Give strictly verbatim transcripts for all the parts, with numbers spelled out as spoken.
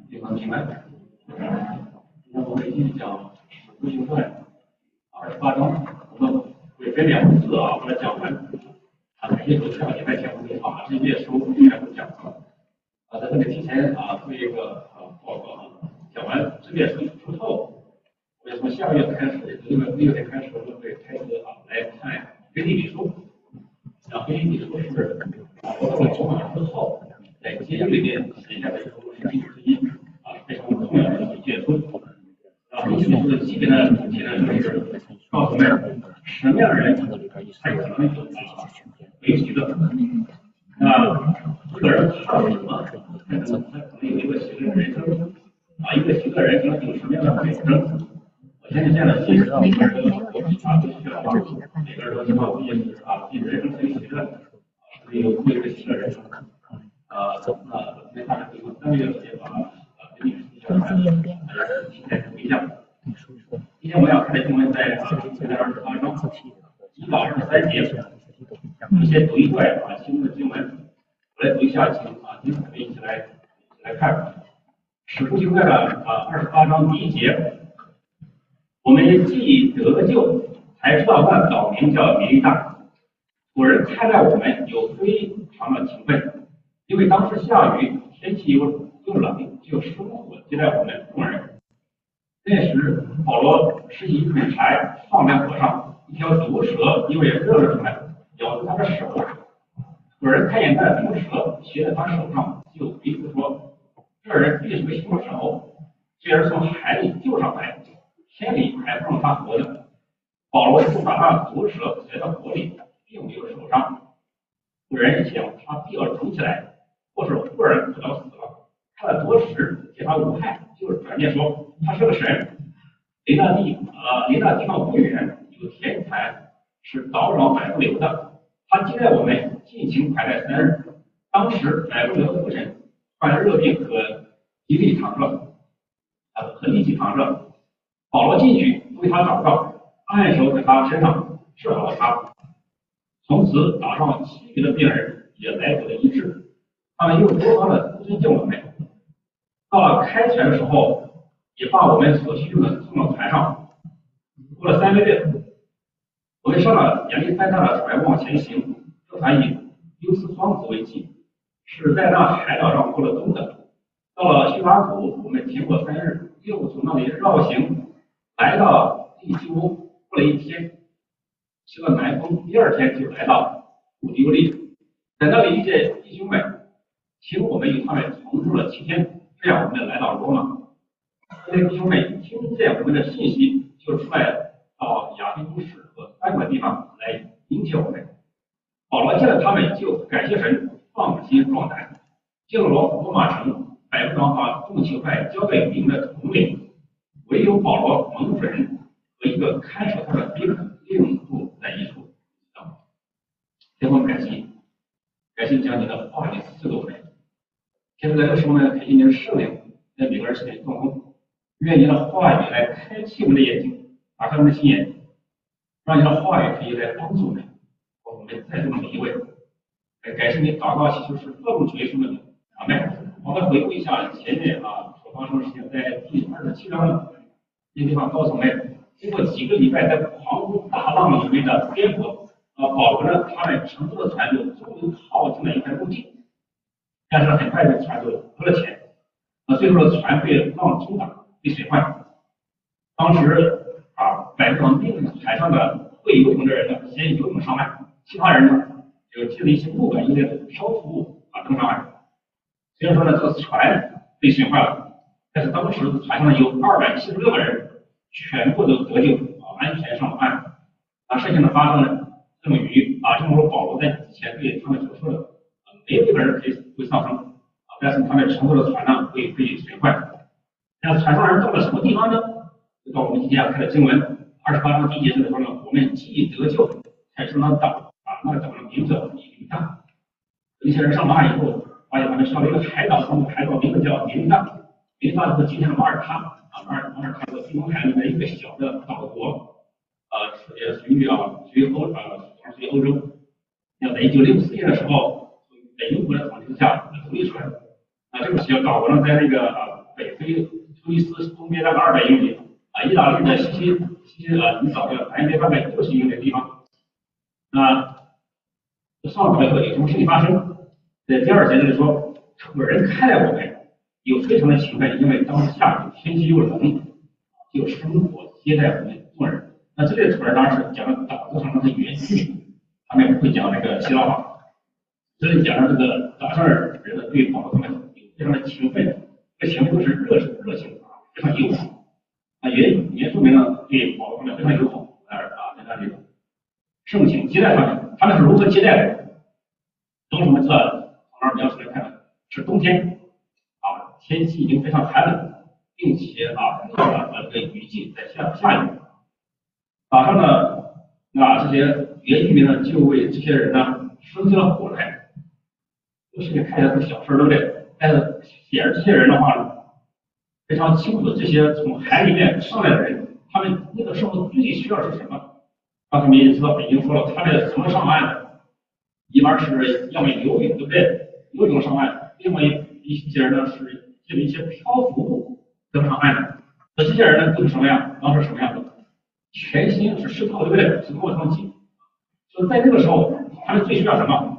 地方平安。今天我们继续讲《史书行传》二十八章，我们会分两次啊，把它讲完。啊，感谢主上礼拜前我们把这页书全部讲完。啊，在这里提前啊做一个啊报告啊，讲完这页书之后，我们从下个月开始，这个六月开始，我们会开始啊来看腓立比书。啊，腓立比书是啊，我们罗马之后。在监狱里面写下的书是经之一啊，非常重要的一卷书。啊，这本书的基本的主题呢，就是告诉我们什么样的人才可能有啊为喜乐。那一个人靠什么才能才可能有一个喜乐的人生？啊，一个喜乐的人生有什么样的特征？我相信这样的信息啊，每个人都啊都需要帮助，每个人都希望我也是啊，自己人生是喜乐，是有有一个喜乐人生。呃，那没看这个三个月时间把呃给你分析应变，还是题材不一样。今天我们要看的经文在啊第二十八章一到二十三节，我们先读一段啊新的经文，我来读一下，请啊您我们一起来一起来看。使徒行传的啊二十八章第一节，我们既得救，才知道那岛名叫弥利大，古人看待我们有非常的情分。因为当时下雨，天气又又冷，就生火接待我们众人。那时保罗拾起一捆柴放在火上，一条毒蛇因为热了出来，咬住他的手。有人看见那毒蛇骑在他手上，就彼此说：“这人必是个凶手，这人从海里救上来，天理还不让他活着。”保罗就把那毒蛇塞到火里，并没有受伤。有人想他必要肿起来，或是忽然可能死了，他的多时对他无害，就是转念说他是个神。离那地呃离那地方不远有田产，是岛上百不留的，他接待我们，尽情款待三日。当时百不留的父亲患热病和极力躺着，啊和立即躺着。保罗进去为他祷告，按手在他身上治好了他。从此岛上其余的病人也来得了医治。他们又多方的尊敬我们，到了开船的时候，也把我们所需用的送到船上。过了三个月，我们上了亚历山大的船往前行，这船以优斯双子为记，是在那海岛上过了冬的。到了叙拉古，我们停过三日，又从那里绕行，来到利基乌，过了一天，起了南风，第二天就来到普迪欧利，在那里遇见弟兄们。请我们与他们同住了七天，这样我们来到罗马。这些弟兄们听见我们的信息，就出来到亚非都市和三个地方来迎接我们。保罗见了他们，就感谢神，放心壮胆。进了罗罗马城，百夫长把众囚犯交给营的统领，唯有保罗蒙准和一个看守他的兵另住在一处。天父感谢，感谢将你的话语赐给我们。现在在这时候呢，恳求您的圣灵在每个人身上动工，愿您的话语来开启我们的眼睛，打开我们的心眼，让您的话语可以来帮助我们，我们在座的每一位。感谢您祷告祈求是奉主耶稣的名，阿门。我们回顾一下前面啊所发生的事情，在第二十七章呢，这地方告诉我们，经过几个礼拜在狂风大浪里面的颠簸，啊，保罗呢他们乘坐的船就终于靠近了一片陆地。但是很快这船就搁了浅，那最后的船被浪冲打，被水患。当时啊，百夫长命令海上的会游泳的人呢，先游泳上岸，其他人呢就借了一些木板、一些漂浮物啊登上岸。虽然说呢，这个船被损坏了，但是当时船上有二百七十六个人，全部都得救啊，安全上了岸。啊，事情的发生呢，正与啊，正如保罗在之前对他们所说的。没有一个人可以会上升啊，但是他们乘坐的船呢会被损坏。那船上人到了什么地方呢？就到我们今天要看的经文二十八章第一节这里说呢，我们既得救，才知道岛啊，那个岛的名字叫弥利大。一些人上了岸以后，发现他们上了一个海岛，上的海岛名字叫弥利大。弥利大就是今天的马耳他啊，马耳马耳他是地中海里面一个小的岛国，呃，也属于啊属于欧呃属于欧洲。要在一九六四年的时候。在英国的统治下独立出来。那这个小岛国呢，在那个呃北推突尼斯东边大概二百英里啊，意大利的西西西西呃，你找个南边大概六十英里的地方，那上岛以后有什么事情发生？在第二节就是说，土人看待我们有非常的勤奋，因为当下天气又冷，就生火接待我们众人。那这类土人当然是讲岛子上的原句，他们不会讲那个希腊话。这里讲的这个岛上人的对保罗他们有非常的勤奋，这勤奋就是热热情啊，非常友好。啊，原原住民呢对保罗他们非常友好，啊，在那里盛情接待他们，他们是如何接待的？从什么知道？从那儿描述来看，是冬天啊，天气已经非常寒冷，并且啊，到了这个雨季在下下雨。早上呢，啊，这些原居民呢就为这些人呢生起了火来。这个事情看起来是小事，对不对？但是显然这些人的话呢，非常清楚这些从海里面上来的人，他们那个时候最需要是什么？刚才我们也知道，已经说了，他们怎么上岸的？一般是要么游泳，对不对？游泳上岸，另外一一些人呢是借着一些漂浮物登上岸的。那这些人呢都是什么样？当时什么样子？全身是湿透，对不对？是落汤鸡。所以在这个时候，他们最需要什么？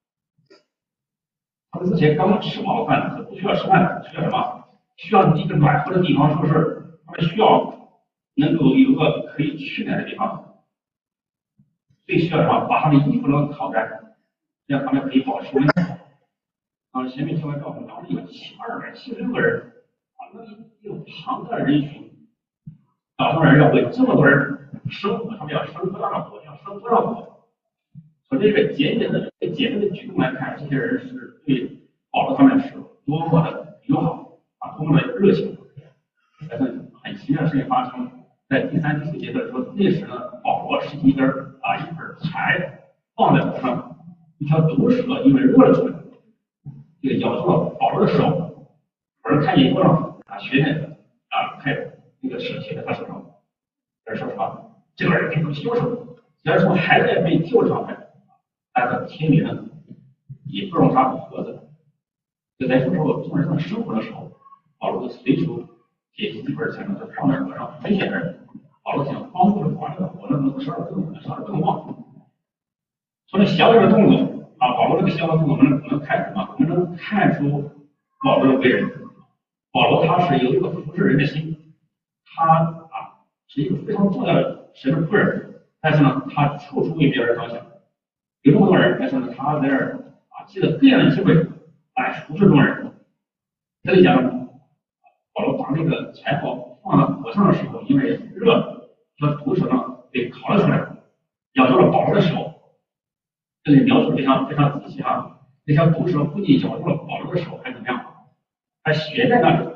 他们之前刚吃饱了饭，不需要吃饭，需要什么？需要一个暖和的地方，是不是？他们需要能够有一个可以取暖的地方。最需要什么？把他们的衣服能烤干，这样他们可以保持温度。啊，前面新闻告诉我们，当时有二百七十六个人，啊，那一个庞大的人群，岛上人要为这么多人生活，他们要生多大的火，要生多少火？从这个简简的、简单的举动来看，这些人是对保罗他们是多么的友好啊，多么的热情。但是很奇妙的事情发生，在第三、第四节的时候，那时呢，保罗是一根啊一根柴放在火上，一条毒蛇因为热了出来，这个咬住了保罗的手。有人看见以后呢，啊，学那个啊，看那个蛇贴在他手上，这说实话，这个人非常凶手，虽然说还在被救上来。但是天理呢，也不容他活着。就在这时候，众人在生活的时候，保罗就随手解起一本钱呢，就放在火上。很显然，保罗想帮助着把这个火能够烧得更烧得更旺。从这小小的动作啊，保罗这个小小的动作，我们能能看什么？我们能看出保罗的为人。保罗他是有一个服侍人的心，他啊是一个非常重要的神的仆人，但是呢，他处处为别人着想。有这么多人，但是呢，他在这儿啊，借着各样的机会来服侍众人。这里讲，保罗把那个柴火放到火上的时候，因为热，这毒蛇呢被烤了出来，咬住了保罗的手。这里描述非常非常仔细啊，那条毒蛇不仅咬住了保罗的手，还怎么样？还悬在那里，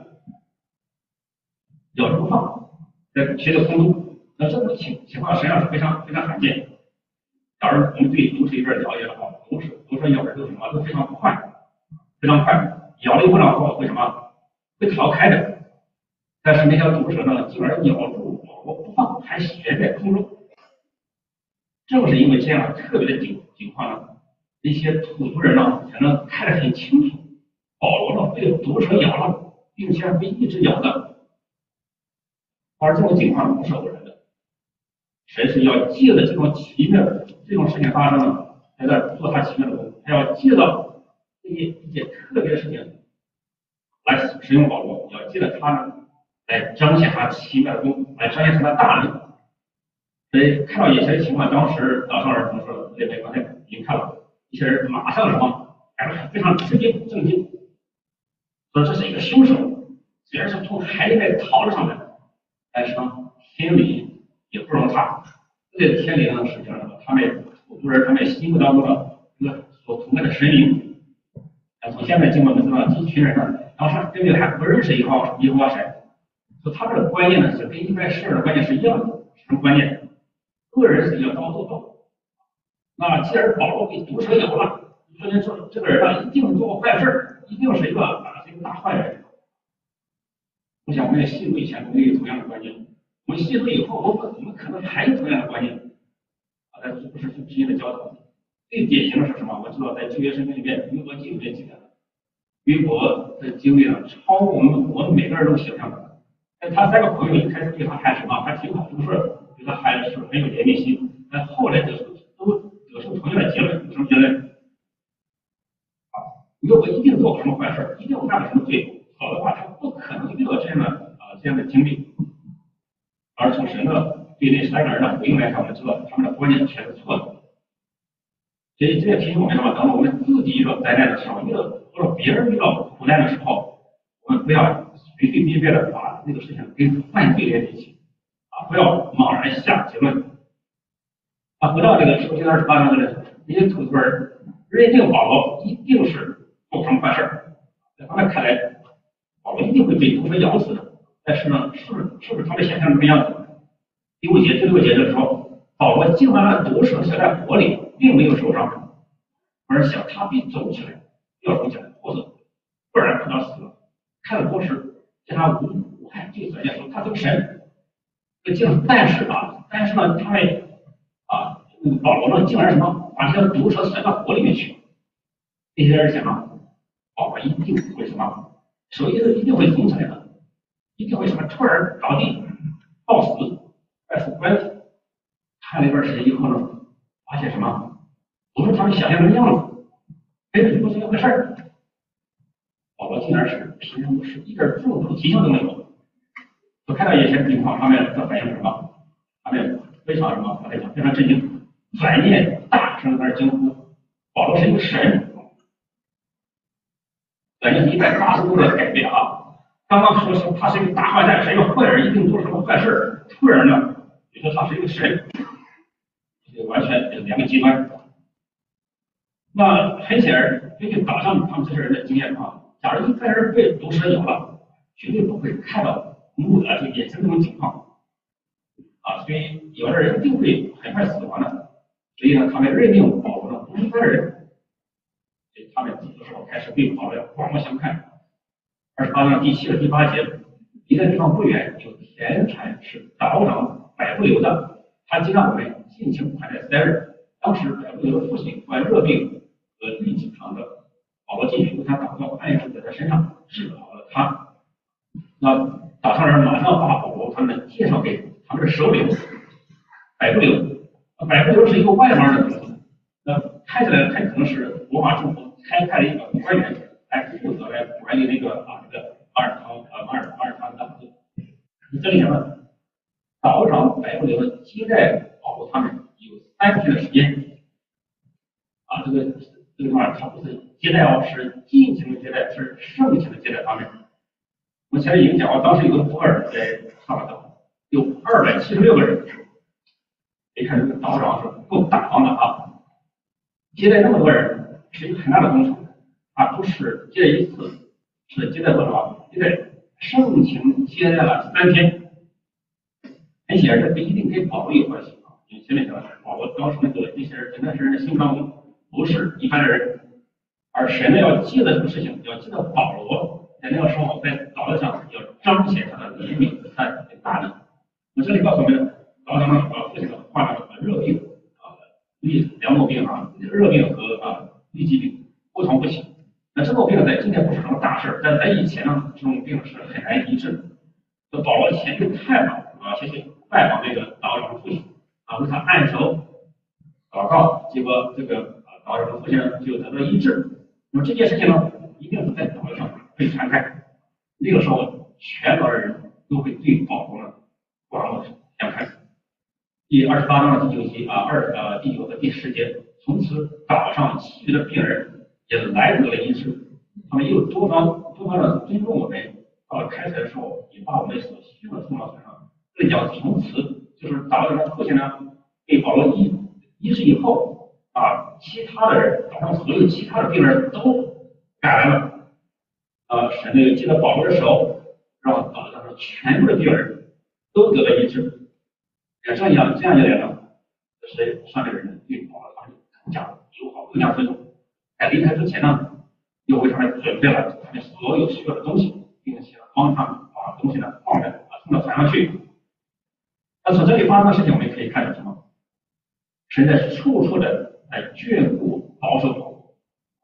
咬住不放，在悬在空中。那这种情情况实际上是非常非常罕见的。假如我们对毒蛇有点了解的话，毒蛇毒蛇咬人都什么都非常快，非常快，咬了以后呢，会什么？会逃开的。但是那条毒蛇呢，竟然咬住保罗不放，还悬在空中。正是因为这样特别的情情况呢，那些土族人呢才能看得很清楚，保罗呢被毒蛇咬了，并且被一直咬的。而这种情况不是偶然的。神是要借着这种奇妙的这种事情发生呢，在这做他奇妙的工作，他要借着这些一些特别的事情来使用保罗，要借着他呢来彰显他奇妙的工，来彰显他的大力。所以看到以前的情况，当时岛上人怎么说？这边刚才已经看了，一些人马上什么，感到非常吃惊震惊，说这是一个凶手，虽然是从海里面逃了上来，但是呢，天理也不容他。这个天理呢，实际上他们土族人他们心目当中的一个所崇拜的神灵。啊，从现在经文我们知道，这群人呢，当时根本还不认识耶和华耶和华神，所以他这个观念呢，是跟一般世人的观念是一样的。什么观念？个人是要高做高。那既然保罗被毒蛇咬了，说明说这个人呢，一定做过坏事，一定是一个啊，是一个大坏人。我想我们也信主以前，我们也有同样的观念。我们信主以后，我们我们可能还有同样的观念啊，但是这不是直接的教导。最典型的是什么？我知道在旧约圣经里面，约伯记里面记载的， 约伯的经历呢，超过我们我们每个人都想象的。但他三个朋友一开始对他还什么，还挺好，就是对他还是很有怜悯心。但后来得出都得出同样的结论，有什么结论？啊，约伯一定做过什么坏事，一定干了什么罪，否则的话他不可能遇到这样的啊、呃、这样的经历。而从神的对那三个人的回应来看，我们知道他们的观念全是错的。所以这也提醒我们什么？当我们自己遇到灾难的时候，遇到或者别人遇到苦难的时候，我们不要随随便便的把那个事情跟犯罪连在一起啊，不要贸然下结论。啊，回到这个诗篇二十八章的这些土字儿，认定保罗一定是做什么坏事儿，在他们看来，保罗一定会被毒蛇咬死的。但是呢，是不是是不是他们想象的这个样子？第五节、第六节就是说，保罗尽管那毒蛇塞在火里，并没有受伤，而想他必走起来，要走起来，或者不然可能死了。看了多时，见他无无害，这个转念说他这个神，这竟但是啊，但是呢，他们啊，保罗呢竟然什么把这个毒蛇塞到火里面去。这些人想啊，保罗一定会什么，手一定一定会肿起来的，一定会什么突然倒地暴死。再出关系，看了一段时间以后呢，发现什么？不是他们想象的样子，根本就不是那回事儿。保罗竟然是平安无事，一点重度提醒都没有。我看到眼前的情况，他们的反应是什么？他们非常什么？他在讲非常震惊，转念大声而惊呼：“保罗是一个神！”转念是一百八十度的改变啊！刚刚说是他是一个大坏蛋，是一个坏人，一定做什么坏事，突然呢？你说他是一个神，这完全是两个极端。那很显然，根据岛上他们这些人的经验啊，假如一个人被毒蛇咬了，绝对不会看到目的这眼前这种情况啊，所以有的人一定会很快死亡的。所以呢，他们认定保罗呢不是一般人，所以他们这个时候开始对保罗刮目相看。二十八章第七和第八节，离那地方不远有田产是岛长百不留的，他接让我们尽情款待三日。当时百不留的父亲患热病和痢疾肠的，保罗进去为他祷告，按手在他身上，治好了他。那岛上人马上把保罗他们介绍给他们的首领百不留。百不留是一个外邦人的名字，那看起来很可能是罗马政府开派的一个官员来负责来管理那个啊这个马耳他呃马耳马耳他的党子。这里呢，岛长百不留的接待保罗他们有三天的时间啊，这个这个地方他不是接待哦，是尽情的接待，是盛情的接待他们。我们前面已经讲过，当时有个普洱在上岛，有二百七十六个人。你看这个岛长是够大方的啊，接待那么多人是一个很大的工程啊，不是接待一次，是接待多少？接待盛情接待了三天。很显然，这不一定跟保罗有关系啊。因为前面讲的是保罗当时那个这些人，那些人的心当中不是一般的人，而神呢要记得这个事情，要记得保罗在那个时候在岛子上要彰显他的怜悯和他的大能。我这里告诉我们，岛上呢呃父亲患了热病啊，痢两种病啊，热病和啊痢疾病不同不起。那这种病在今天不是什么大事，但在以前呢，这种病是很难医治的。这保罗前去探访啊，先去拜访这个岛长的父亲啊，为他按手祷告，结果这个啊岛长的父亲呢就得到医治。那么这件事情呢，一定是在岛上被传开。那个时候，全岛的人都会对保罗呢刮目相看。第二十八章的第九节啊，二呃第九和第十节，从此岛上其余的病人也来得了医治，他们又多方多方的尊重我们。到了开采的时候，也把我们所需要的送到船上。这里讲从此，就是岛上的父亲呢，被保罗医医治以后啊，其他的人，岛上所有其他的病人都赶来了。啊，神呢借着保罗的手，让岛上全部的病人都得了医治。也这样这样一来呢，就是上面的人对保罗他们更加友好，更加尊重。在离开之前呢，又为他们准备了他们所有需要的东西。并且帮他们把东西呢放在啊送到船上去。那从这里发生的事情，我们可以看到什么？神在处处的来眷顾保守保罗。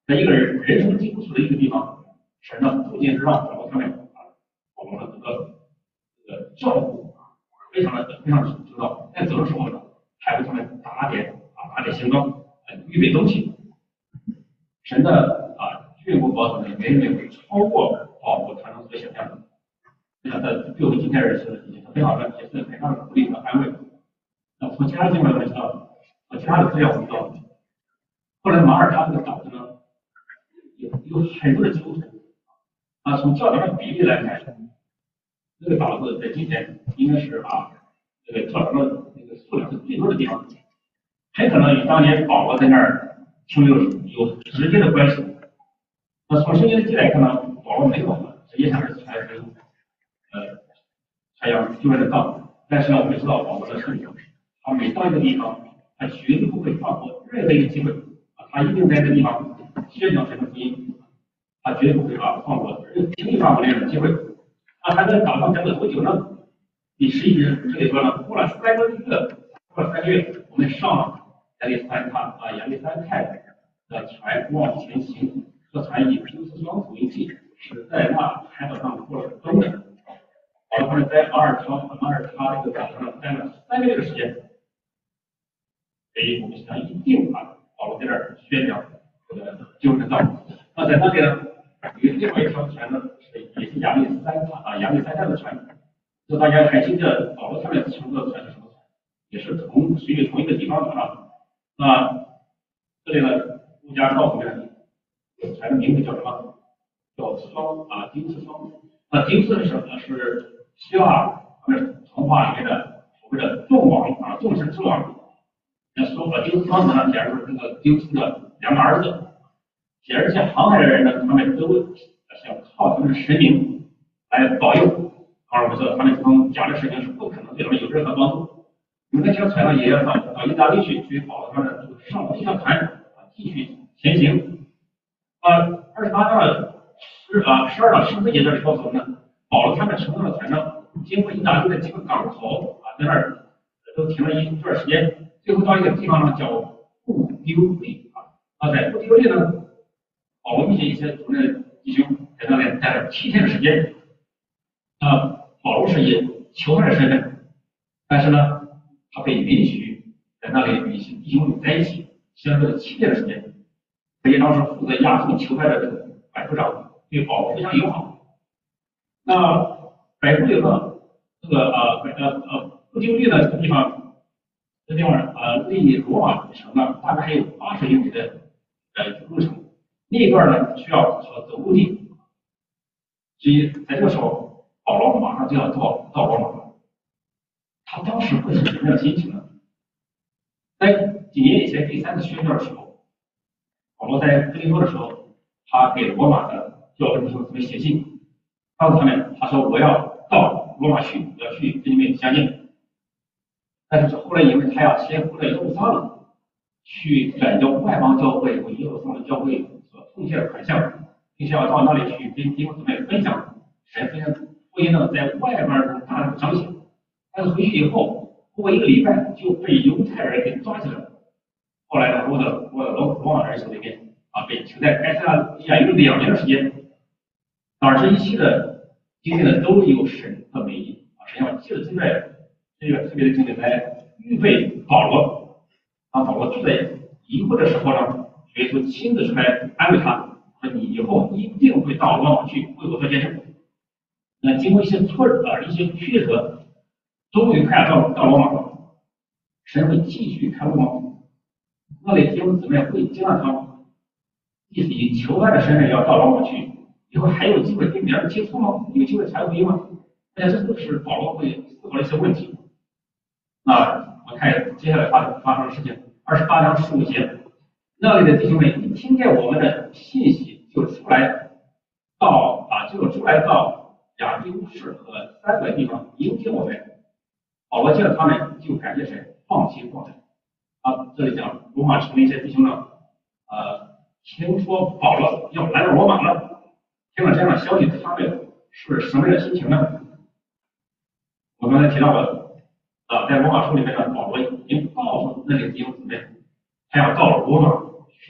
在一个人人生地不熟的一个地方，神呢不仅是让保罗他们啊，保罗的这个这个照顾啊，非常的非常的周到，在走的时候呢，还为他们打点啊打点行装，呃预备东西。神的啊眷顾保守呢，远远会超过保罗他们所想象的。我想在对我们今天人是也是非常的，也是非常的鼓励和安慰。那从其他经文我们知道，从其他的资料我们知道，后来马耳他这个岛呢，有有很多的基督徒啊，从教堂的比例来看，这个岛子在今天应该是啊，这个教堂的那个数量是最多的地方，很可能与当年保罗在那儿停留有直接的关系。那从圣经的记载看呢，保罗没有直接上是传承呃传扬救恩的道，但是呢，我们知道保罗的圣经，他每到一个地方，他绝对不会放过任何一个机会啊，他一定在这个地方宣讲神的福音，他绝对不会啊放过轻易放过这样的机会。啊，他在岛上待了多久呢？第十一节这里说呢，过了三个月，过了三个月，我们上亚历山大啊亚历山泰的船往前行，这船以平斯双为记，是在那海岛上过了冬的。保罗他们在马耳他马耳他这个岛上待了三个月的时间。所以我们想一定啊，保罗在这儿宣讲这个救恩道。那在那边呢，有另外一条船呢，是也是亚历山大啊亚历山大的船。这大家还记得保罗他们乘坐的船是什么船？也是同属于同一个地方的啊。那这里呢，陆家告诉我们，船的名字叫什么？叫双啊丁斯双。那丁斯是什么呢？是希腊不是童话里面的所谓的众王啊，众神之王。那说了丁斯双子呢，显然是这个丁斯的两个儿子。而且航海的人呢，他们都想靠他们的神明来保佑。而我们知道，他们从假的神明是不可能对他们有任何帮助。因为那条船呢，也要到到意大利去，去保他们的上这条船啊，继续前行。啊，二十八章的十啊十二到十四节这里告诉我们呢，保罗他们乘坐的船呢，经过意大利的几个港口啊，在那儿都停了一段时间，最后到一个地方呢叫布丢利啊，啊，在布丢利呢。保罗遇见一些族内的弟兄，在那里待了七天的时间。啊，保罗是以囚犯的身份，但是呢，他被允许在那里与一些弟兄们在一起相处了七天的时间。而且当时负责押送囚犯的这个百夫长对保罗非常友好。那百夫有个这个呃呃呃布丢利呢这个地方，这地方呃离罗马城呢大概还有八十英里的呃路程。那一段呢需要靠走陆地，所以在这个时候，保罗马上就要到到罗马了。他当时会是什么样的心情呢？在几年以前第三次宣教的时候，保罗在哥林多的时候，他给罗马的教会弟兄姊妹写信，告诉他们，他说我要到罗马去，要去跟你们相见。但是后来因为他要先回到耶路撒冷，去转交外邦教会为耶路撒冷教会奉献的款项，并且要到那里去跟弟兄姊妹分享神分享福音呢，在外边大量的彰显。但是回去以后，过一个礼拜就被犹太人给抓起来了。后来呢，落到落到罗罗马人手里面啊，被囚在该撒利亚有两年的时间。而这一切的经历呢，都有神的美意啊，神要借着这个这个特别的经历来预备保罗，啊，保罗住在疑惑的时候呢。耶稣亲自出来安慰他，说：“你以后一定会到罗马去为我做见证。”那经过一些挫折、一些曲折，终于快要到到罗马了。神会继续开路吗？那里弟兄姊妹会接纳他吗？意思以囚犯的身份要到罗马去，以后还有机会跟别人接触吗？有机会传福音吗？大家这都是保罗会思考的一些问题。那我看接下来发发生的事情，二十八章十五节。那里的弟兄们一听见我们的信息，就出来到啊，就出来到亚丁乌市和三个地方迎接我们。保罗见了他们，就感谢神，放心放下。啊，这里讲罗马城的一些弟兄呢，呃，听说保罗要来到罗马了，听了这样的消息，他们是什么样的心情呢？我刚才提到了，啊，在罗马书里面呢，保罗已经告诉那里的弟兄姊妹，他要到罗马去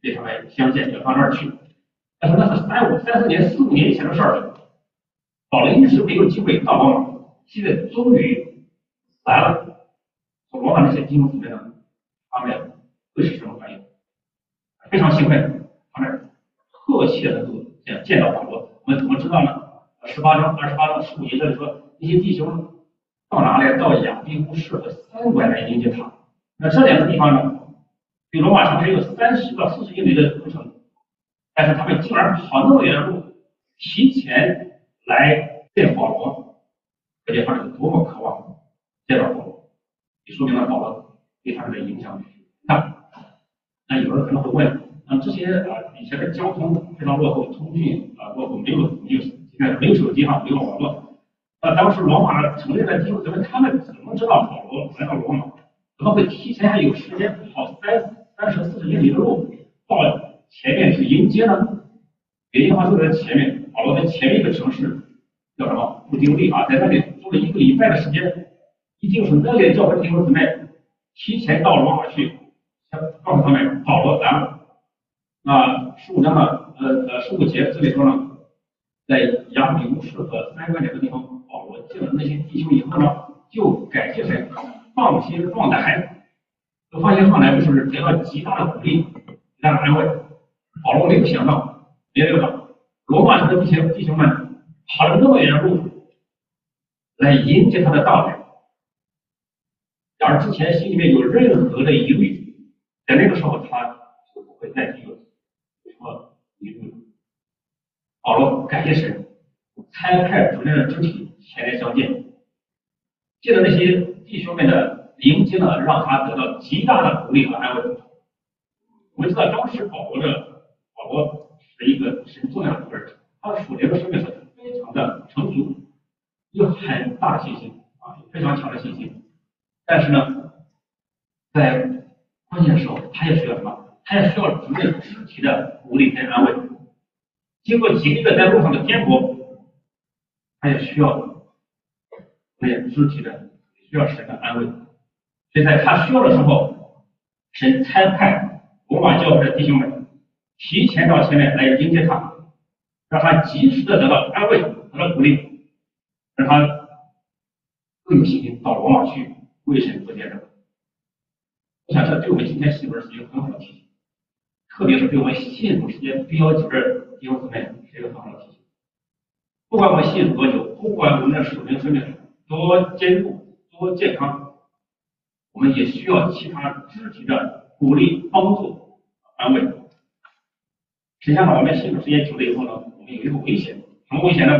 对他们相见，要到那儿去。但是那是三五三四年、四五年以前的事儿了。保罗一直没有机会到罗马，现在终于来了。从罗马那些弟兄姊妹呢，他们会是什么反应？非常兴奋，他们迫切的都想见到保罗。我们怎么知道呢？十八章、二十八章、十五节这里说，那些弟兄到哪里？到亚庇乌市和三馆来迎接他。那这两个地方呢，比罗马城只有三十到四十英里的路程，但是他们竟然跑那么远的路，提前来见保罗，可见他们有多么渴望见到保罗，也说明了保罗对他们的影响很大。那有人可能会问，那这些啊以前的交通非常落后，通讯啊落后，没有没有现在没有手机哈，没有网络。那当时罗马城内的弟兄姊妹，他们怎么知道保罗来到罗马？怎么会提前还有时间跑三三十四十英里的路到前面去迎接呢？原因话就在前面，保罗在前面一个城市叫什么？布丢利啊，在那里住了一个礼拜的时间，一定是那里的教会弟兄姊妹提前到罗马去，告诉他们保罗来了。那十五章的呃呃十五节这里说呢，在亚比乌市和三关两个地方，保罗见了那些弟兄以后呢，就感谢神，放心放胆。这放心放胆就是得到极大的鼓励，极大的安慰。保罗没有想到，没料到，罗马城的弟兄弟兄们跑了那么远的路来迎接他的到来。假如之前心里面有任何的疑虑，在那个时候他就不会再提有说疑虑了。保罗感谢神，差派主任的肢体前来相见，借着那些弟兄们的迎接呢，让他得到极大的鼓励和安慰。我们知道当时保罗的保罗是一个神重要的个人，他属灵的生命是非常的成熟，有很大的信心啊，有非常强的信心。但是呢，在关键的时候，他也需要什么？他也需要主任肢体的鼓励跟安慰。经过几个月在路上的颠簸，他也需要那肢体的，需要神的安慰。所以在他需要的时候，神差派罗马教会的弟兄们提前到前面来迎接他，让他及时的得到安慰，得到鼓励，让他更有信心到罗马去为神做见证。我想这对我们今天信徒是一个很好的提醒，特别是对我们信主时间标记的弟兄姊妹是一个很好的提醒。不管我们信主多久，不管我们的属灵生命多坚固、多健康，我们也需要其他肢体的鼓励、帮助、安慰。实际上呢，我们信主时间久了以后呢，我们有一个危险，什么危险呢？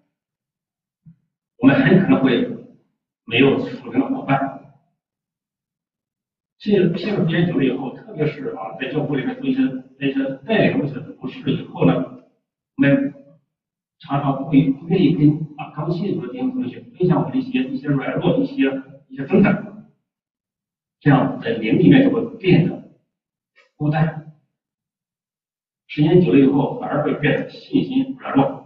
我们很可能会没有属灵的伙伴。信信主时间久了以后，特别是啊，在教会里面做一些在一些带领一些服饰以后呢，我们常常不会不愿意跟啊刚信主的弟兄姊妹去分享我们的一些一些软弱、一些一些挣扎，这样在灵里面就会变得孤单。时间久了以后，反而会变得信心软弱。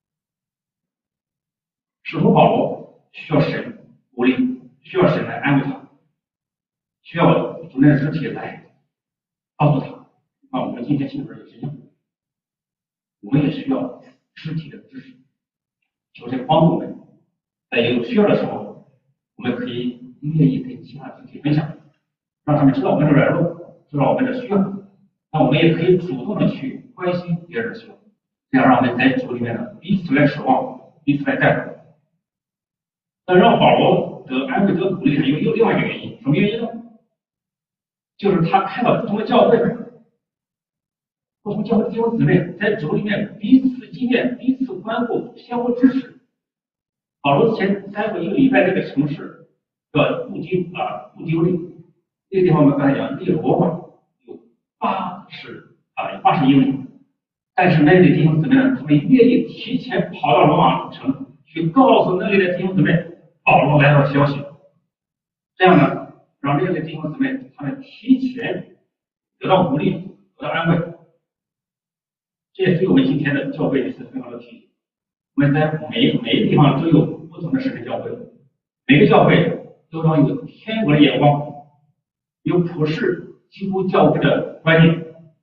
使徒保罗需要神鼓励，需要神来安慰他，需要主任肢体来帮助他。那我们今天信徒也是一样，我们也需要肢体的支持，求神帮助我们，在有需要的时候，我们可以愿意跟其他肢体分享，让他们知道我们的软弱，知道我们的需要。那我们也可以主动的去关心别人的需要，这样让我们在主里面呢彼此来守望，彼此来带领。那让保罗得安慰、得鼓励，还有有另外一个原因，什么原因呢？就是他看到不同的教会，不同教会的弟兄姊妹在主里面彼此纪念、彼此关顾、相互支持。保罗之前待过一个礼拜，这个城市叫布丢啊布丢利，这个地方我们刚才讲离罗马有八十啊有八十英里，但是那里的弟兄姊妹呢，他们愿意提前跑到罗马城去告诉那里的弟兄姊妹保罗来到的消息，这样呢，让那里的弟兄姊妹他们提前得到鼓励，得到安慰。这也对我们今天的教会也是很好的提醒。我们在每每一个地方都有不同的神的教会，每个教会都要有天国的眼光，有普世基督教会的观念，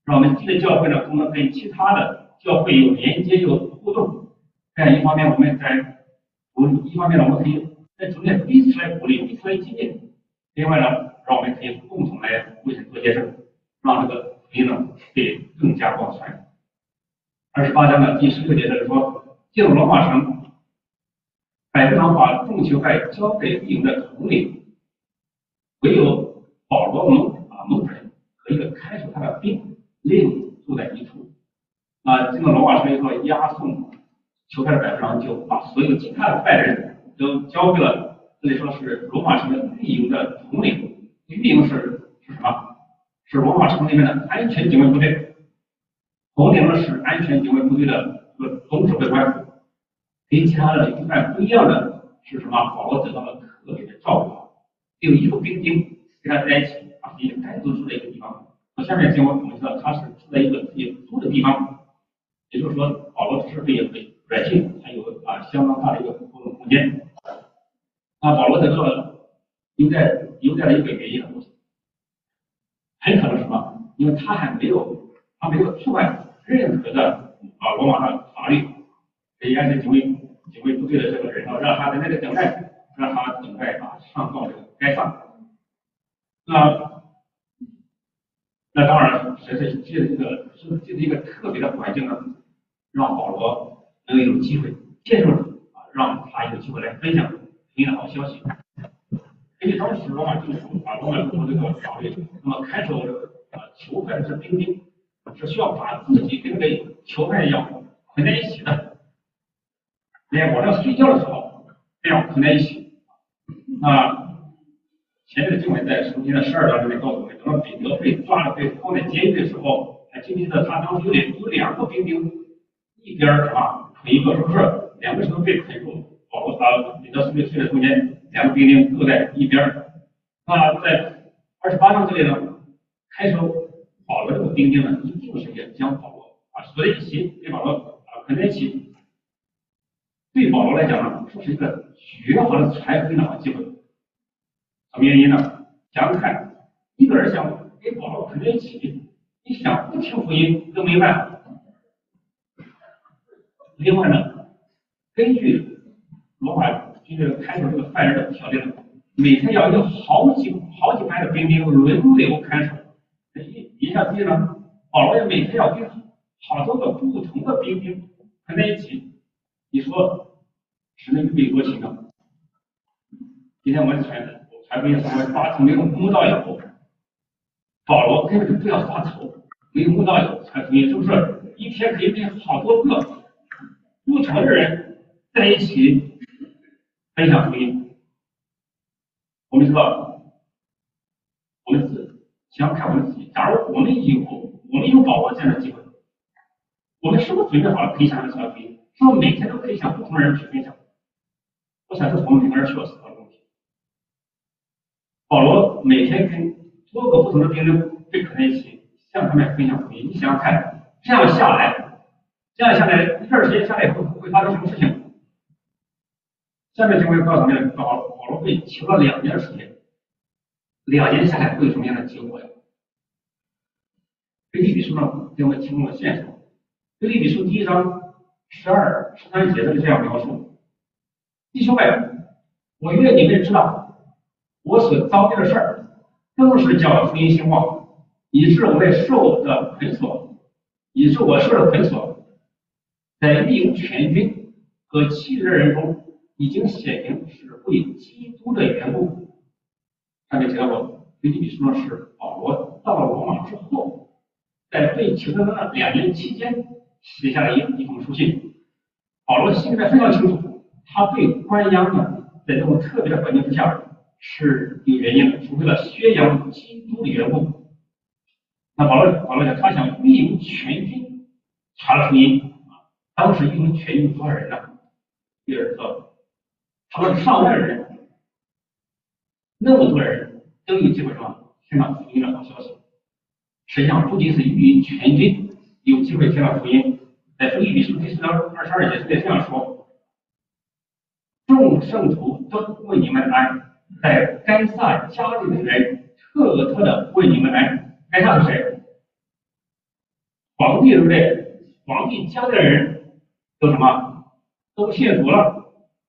让我们基督教会呢，我们跟其他的教会有连接有互动。这样一方面我们在鼓励，一方面呢，我们可以在中间彼此来鼓励，彼此来激励。另外呢，让我们可以共同来为神做见证，让这个福音呢可以更加广传。二十八章的第十六节这里说，进入罗马城，百夫长把众囚犯交给利营的统领，唯有保罗蒙啊蒙人和一个看守他的兵另住在一处。啊，进入罗马城以后，押送囚犯的百夫长就把所有其他的犯人都交给了，这里说是罗马城的御营的统领。御营是是什么？是罗马城里面的安全警卫部队。统领呢是安全警卫部队的这个总指挥官。跟其他的囚犯不一样的是什么？保罗得到了特别的照顾，有一个兵丁跟他在一起，把自己单独住在一个地方。那下面经文我们知道他是住在一个自己租的地方，也就是说保罗只是被软性还有啊相当大的一个活动空间。那保罗得到了犹太犹太的一个原因的东西，很可能什么？因为他还没有他没有触犯任何的啊罗马的法律，这应该是警卫警卫部队的这个人啊，让他在那里等待，让他等待啊上告这个该上。那那当然，神是借着这个是借着一个特别的环境呢，让保罗能有机会见证啊，让他有机会来分享福音的好消息。根据当时罗马政府啊，罗马政府这个法律，那么看守啊囚犯的兵丁是需要把自己跟这个囚犯一样捆在一起的，连晚上睡觉的时候这样捆在一起。那前面的经文在圣经的十二章里面告诉我们，等到彼得被抓了被放在监狱的时候，还记不记得他当时有两有两个兵丁，一边什么捆一个，是不是？两个人都被捆住，保罗他彼得是不是睡在中间？两个兵丁各在一边。那在二十八章这里呢，开守保罗这个兵丁呢，一定是也将保罗啊锁在一起，跟保罗啊捆在一起。对保罗来讲呢，这是一个绝好的传福音的好机会。什么原因呢？想想看，一个人想跟保罗捆在一起，你想不听福音都没办法。另外呢，根据罗马军队看守这个犯人的条件，每天要有好几好几班的兵丁轮流看守。一下子呢，保罗也每天要跟好多个不同的兵丁捆在一起。你说是那个备多情啊？今天我们传传福音说发头没有慕道友，保罗根本就不要发头，没有慕道友传福音，是不是？一天可以跟好多个不同的人在一起分享福音。我们知道，我们自想想看我们自己，假如我们有我们有保罗这样的机会，我们是不是准备好了可以向人传福音？是不是每天都可以向不同的人去分享？我想这是我们每个人需要思考的问题。保罗每天跟多个不同的兵丁被捆在一起，向他们分享福音。你想想看，这样下来，这样下来一段时间下来以后会发生什么事情？下面就会告诉我们，保保罗被囚了两年的时间，两年下来会有什么样的结果呀？腓立比书呢给我们提供了线索。腓立比书第一章十二、十三节这里这样描述：弟兄们，我愿你们知道，我所遭遇的事儿，都是叫福音兴旺，以致我们受的捆锁，以致我受的捆锁，在利用全军和七十人中，已经显明是为基督的缘故。上面提到过，腓立比书呢是保罗到了罗马之后，在被囚的那两年期间写下了一一封书信。保罗心里面非常清楚，他被关押呢，在这种特别的环境之下是有原因的，是为了宣扬基督的缘故。那保罗保罗讲，他想利用全军传了福音啊。当时利用全军多少人呢？有人知道，他们上万人，那么多人都有机会什么听到福音的好消息。实际上不仅是利用全军有机会听到福音，在腓立比书第四章二十二节这样说：众圣徒都为你们安，在该撒家里的人特特的为你们安。该撒是谁？ 皇帝对不对？皇帝家的人都什么？都信主了，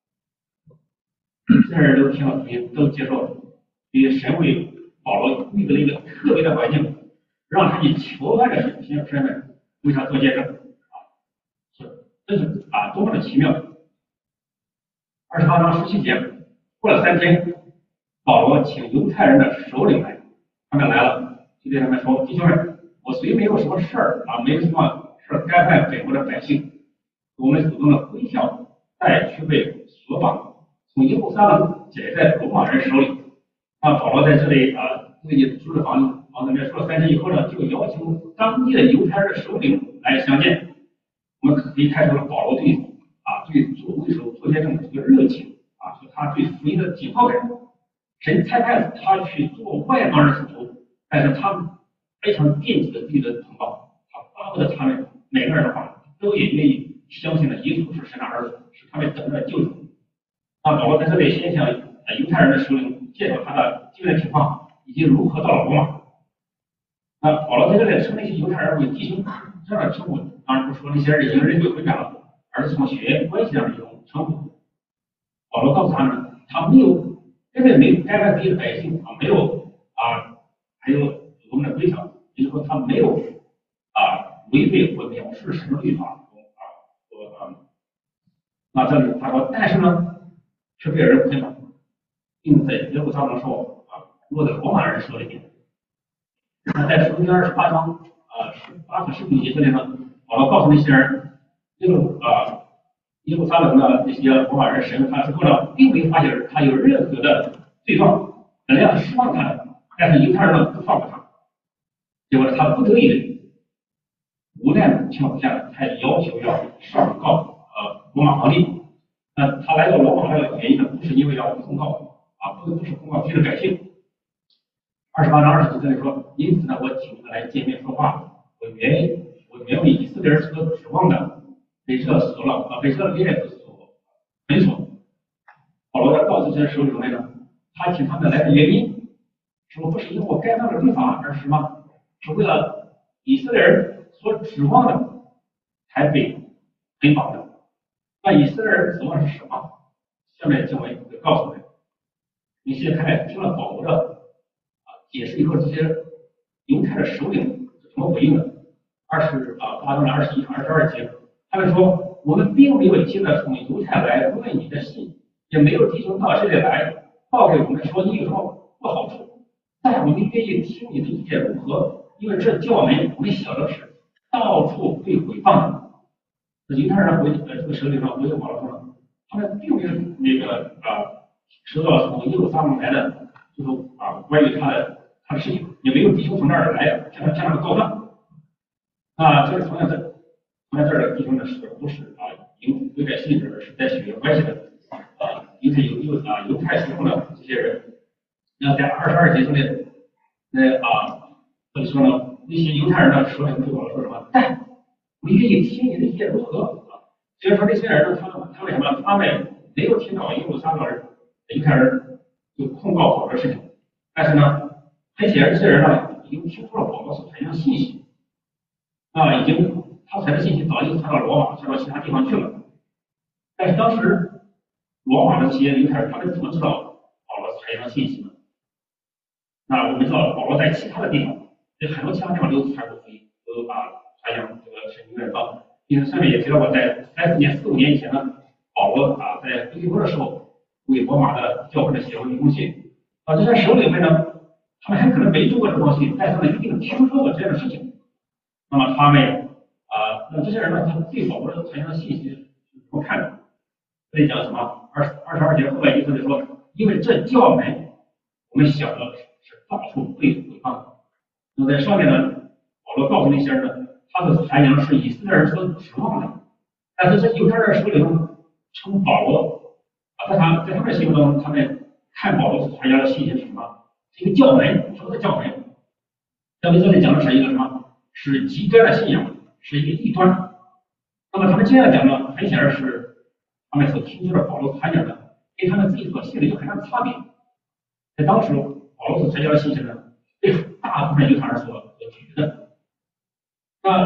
这些人都听了福音，都接受了。所以神为保罗预备了一个特别的环境，让他以囚犯的身身份为他做见证啊，是，这是啊多么的奇妙！二十八章十七节，过了三天，保罗请犹太人的首领来，他们来了，就对他们说：“弟兄们，我虽没有什么事儿啊，没有什么事儿干犯本国的百姓，我们主动的归票，再却被索绑，从耶路撒冷解在罗马人手里。”那保罗在这里啊，为你住的房子房子里面说了三天以后呢，就要求当地的犹太人的首领来相见。我们可以看出了保罗对啊对做为首做见证的这个热情啊，和他对福音的紧迫感。神差派他去做外邦人使徒，但是他们非常惦记着自己的同胞，他巴不得他们每个人的话都也愿意相信了耶稣是神的儿子，是他们等待救主。那保罗在这里先向犹太人的首领介绍他的基本的情况，以及如何到了罗马。那保罗在这里称那些犹太人为弟兄，这样的称呼当然不是说那些人已经认罪悔改了，而是从血缘关系上的一种称呼。保罗告诉他们，他没有根本没有干犯自己的百姓啊，没有啊，还有我们的规条，也就是说他没有啊违背或藐视神的律法啊和啊。那这里他说，但是呢，却被人捆绑，并在耶路撒冷受啊落在罗马人手里面。那在圣经二十八章啊十八和十九节这里呢，保罗告诉那些人，耶路啊耶路撒冷的那些罗马人审问他之后呢，并没有发现他有任何的罪状，本来要释放他的，但是犹太人呢不放过他，结果他不得已无奈的情况下，他要求要上告呃罗马皇帝。那他来到罗马的原因呢，不是因为要控告啊，不不是控告自己的百姓。二十八章二十节这里说，因此呢，我请你们来见面说话，我原我原为以色列人所指望的，被这所了啊，被这列子所捆锁。保罗在告诉这些首领们呢，他请他们来的原因，说不是因为我该犯的律法，而是什么？是为了以色列人所指望的才被捆绑的。那以色列人指望是什么？下面经文会告诉我们。你现在看听了保罗的啊解释以后，这些犹太的首领是怎么回应的？二十啊八章的二十一、二十二节，他们说：“我们并没有接着从犹太来问你的信，也没有弟兄到这里来报给我们说你有什么不好处，但我们愿意听你的意见如何，因为这教门我们晓得是到处被毁谤的。”这犹太人回呃这个首领上回应保罗说了，他们并没有那个啊。收到从耶路撒冷来的，就是啊关于他的他的事情，也没有弟兄从那儿来向他向他们告状。啊，这是同样在同样这儿的弟兄呢是不是啊有有点性质，而是带血缘关系的啊犹太犹犹啊犹太信奉的这些人。那在二十二节这里，那啊这里说呢，那些犹太人呢首领对保罗说什么？但我愿意听你的意见如何啊？虽然说这些人呢，他们他们什么？他们没有听到耶路撒冷人。犹太人就控告保罗的事情，但是呢，很显然这些人呢已经听说了保罗所传的信息，啊，已经他传的信息早就传到罗马，传到其他地方去了。但是当时罗马的这些犹太人，他们怎么知道保罗传的信息呢？那我们知道保罗在其他的地方，在很多其他地方都传过福音，都啊传扬这个神的道。因为上面也提到过，在三四年、四五年以前呢，保罗啊在腓立波的时候。为罗马的教会的写过一封信啊，这些首领们呢，他们很可能没读过这封信，但是呢，一定听说过这样的事情。那么他们啊，那这些人呢，他对保罗的传扬的信息是怎么看的？这里讲什么？二二十二节后半句这里说，因为这教门我们晓得是到处被毁谤的。那在上面呢，保罗告诉那些人呢，他的传扬是以色列人所指望的，但是这犹太人首领呢，称保罗。啊，在他在他们心目中，他们看保罗所传扬的信息是什么？是一个教门，什么是教门？教门这里讲的是一个什么？是极端的信仰，是一个异端。那么他们这样讲呢，很显然是他们所听说的保罗传讲的，跟他们自己所信的有很大的差别。在当时，保罗所传扬的信息呢，被大部分犹太人所所拒绝的。那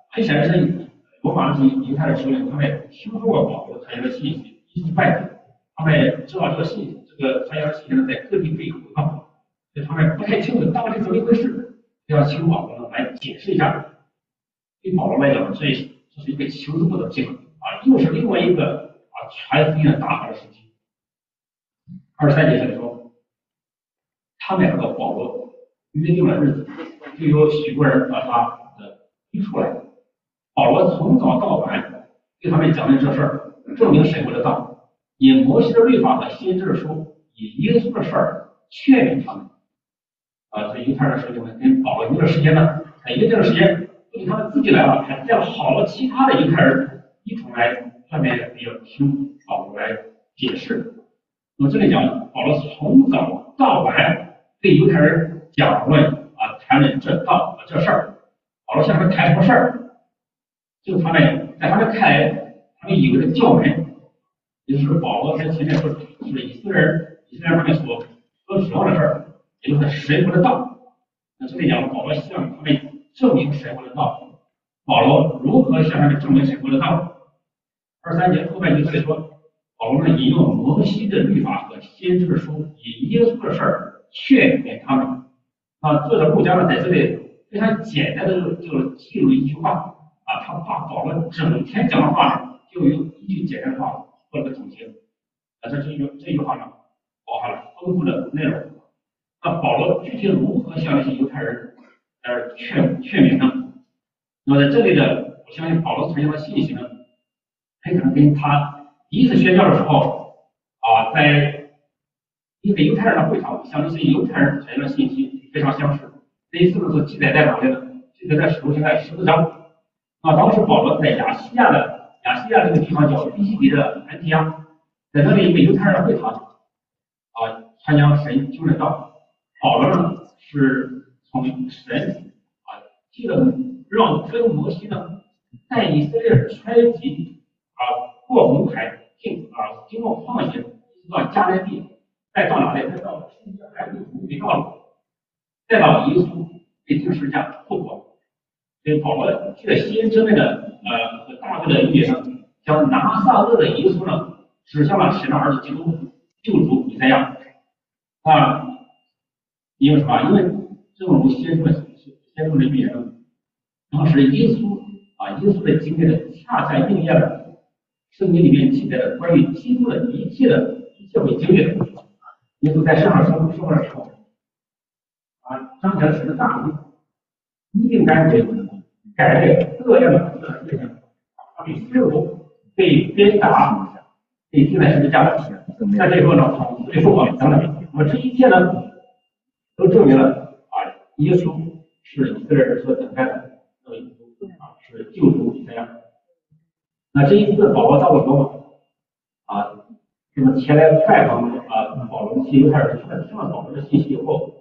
很显然是罗马这些犹太的首领，他们听说过保罗传扬的信息，一知半解，他们知道这个信这个传扬的信息呢在各地被回放，所以他们不太清楚到底怎么一回事，要请保罗呢来解释一下。对保罗来讲，这这是一个求之不得的机会啊，又是另外一个啊传福音的大好的时机。二十三节这里说，他们和保罗约定了日子，就有许多人把他的逼出来。保罗从早到晚对他们讲论这事儿，证明神国的道，以摩西的律法和先知的书，以耶稣的事儿劝勉他们。啊，这犹太人首领们跟保罗约了时间呢，在约定的时间，不仅他们自己来了，还叫好了其他的犹太人一同来，上面也要听保罗来解释。那么这里讲，保罗从早到晚对犹太人讲论啊，谈论这道这事儿。保罗向他们谈什么事儿？就他们在他们看来，他们以为的教门，也就是保罗在前面说是以色列人，以色列人他们所所指望的事儿，也就是神国的道。那这里讲，保罗向他们证明神国的道。保罗如何向他们证明神国的道？二三节后半节这里说，保罗呢引用摩西的律法和先知的书，以耶稣的事儿劝勉他们。啊，作者路加呢在这里非常简单的就记录一句话啊，他把保罗整天讲的话呢，就用一句简单的话做了个总结。啊，这这句这句话呢，包含了丰富的内容。那保罗具体如何向那些犹太人呃劝劝勉呢？那么在这里的，我相信保罗传扬的信息呢，很可能跟他第一次宣教的时候啊，在一个犹太人的会场向那些犹太人传扬的信息非常相似。这一次呢是记载在哪里呢？记载在使徒行传十四章。啊，当时保罗在亚细亚的亚细亚这个地方叫腓西比的安提亚，在那里一个犹太人的会场啊，传扬神救人道。保罗呢是从神啊记了让这个摩西呢带以色列人穿及啊过红海经啊经过旷野，一直到迦南地，再到哪里？再到圣经海里没到了，再到耶稣被钉十字架复活。所以保罗记得先知们的呃和大卫的预言呢，将拿撒勒的耶稣呢指向了神的儿子基督救主以赛亚啊。因为什么？因为正如先知们先知们的预言呢，当时耶稣啊，耶稣的经历呢，恰恰应验了圣经里面记载的关于基督的一切的一切会经历的。耶稣在世上生生活的时候啊，彰显了神的大能，一定该为改变各样的事情，他被羞辱、被鞭打、被钉在十字架上，在这时候呢，从死里复活等等。那么这一切呢，都证明了啊，耶稣是以色列人所等待的那位啊，是救主以赛亚。那这一次保罗到了罗马啊，那么前来拜访啊保罗的犹太人，他们听了保罗的信息以后，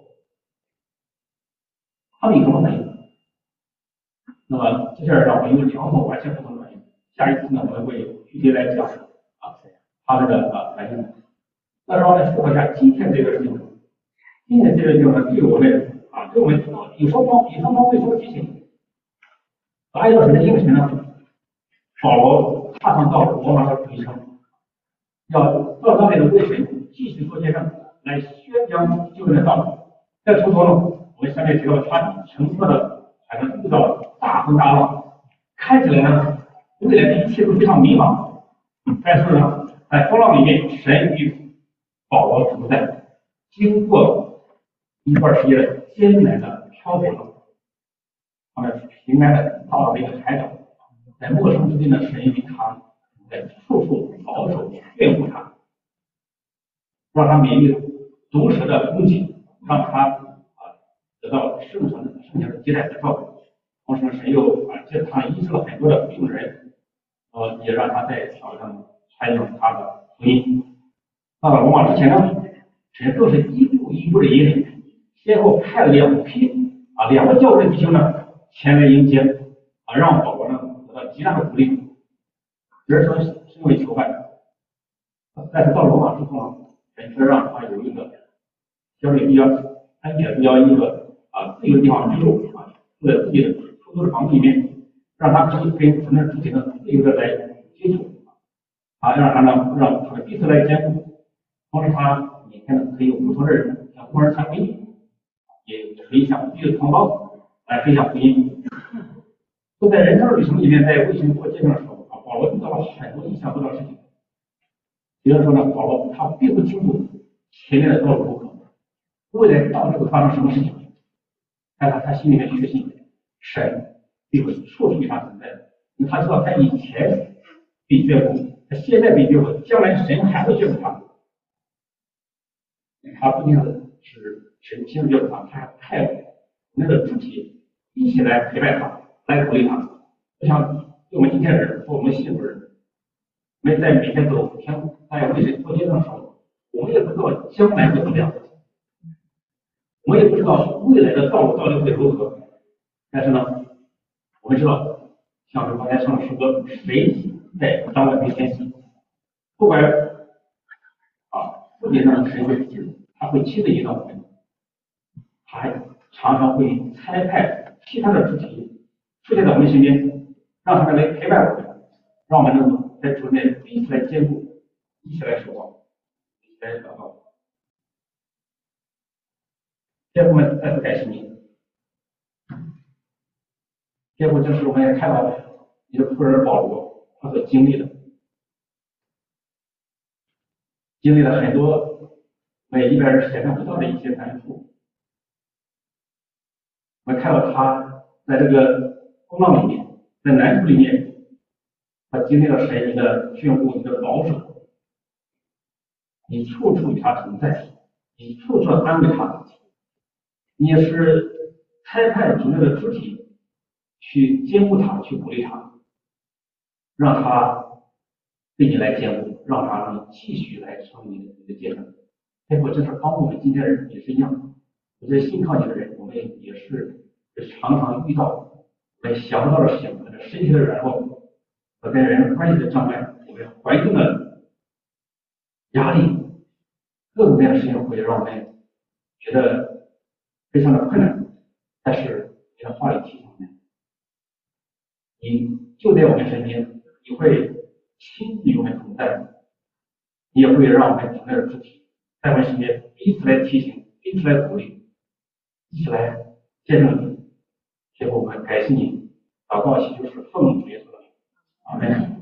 他们有什么反应？那么这下让我有两种完全不同的反应。下一次呢，我们会具体来讲啊他们的啊反应。那让我们说一下今天这个事情。今天这个地方对我们啊，对我们有双方有双方对说提醒，哪有谁的应许呢？保罗踏上到罗马的旅程，要到那里的为神继续做见证，来宣讲救恩的道理。在途中呢，我们下面提到他乘客的海上遇到大风大浪，看起来呢，未来的一切都非常迷茫。但是呢，在风浪里面，神与保罗同在，经过一段时间的艰难的漂泊，他们平安的到了这个海岛，在陌生之地呢，神与他在处处保守眷顾他，让他免于毒蛇的攻击，让他啊得到圣神的圣神的接待和照顾。同时呢，神又啊借他医治了很多的病人，呃，也让他在桥上传扬他的福音。到了罗马之前呢，神更是一步一步的引领。先后派了两批啊两个教会弟兄呢前来迎接啊，让保罗呢得到极大的鼓励。人说身为囚犯，但是到罗马之后呢，神却让他有一个相对比较安全、比较一个啊自由的地方居住啊，住在自己的出租的房子里面。 让他可以跟主内主体呢自由的来接触，啊，让他呢让他们彼此来兼顾，同时他每天呢可以有不同的人像孤儿参会，也可以向彼此同胞来分享福音。就在人生旅程里面，在卫星做见证的时候啊，保罗遇到了很多意想不到的事情。比如说呢，保罗他并不清楚前面的道路如何，未来到底会发生什么事情，但是他心里面确信神必会处处与他存在的，因为他知道他以前被眷顾，他现在被眷顾，将来神还会眷顾他。他不仅是神亲自眷顾他，他还派那个肢体一起来陪伴他，来鼓励他。就像对我们今天的人和我们信徒人，我们在每天走天路，在为神做见证的时候，我们也不知道将来会怎么样，我们也不知道未来的道路到底会如何。但是呢，我们知道，像是刚才唱的诗歌，谁在当晚为天气，不管啊，不仅让神会他会亲自引导我们，他还常常会差派其他的肢体出现在我们身边，让他们来陪伴我们，让我们能够在主内彼此来兼顾，一起来守望，一起来祷告。天父们再次感谢你，天父，就是我们也看到你的仆人保罗他所经历的，经历了很多我们一般人想象不到的一些难处。我们看到他在这个风浪里面，在难处里面，他经历了神你的眷顾，你的保守，你处处与他同在，你处处安慰他，你也是差派主内的肢体去兼顾他，去鼓励他，让他对你来兼顾，让他能继续来成为你的你的见证。天父，真是帮我们今天的人也是一样，我觉得信靠你的人，我们也是常常遇到我们想不到的事情，或者身体的软弱，和跟人关系的障碍，我们环境的压力，各种各样的事情会让我们觉得非常的困难。但是你的话语提醒我们，你就在我们身边，你会亲自与我们同在，你也会让我们同在的肢体在我们身边彼此来提醒，彼此来鼓励，一起来见证你。最后我们感谢你，祷告祈求是奉主耶稣的名，阿门。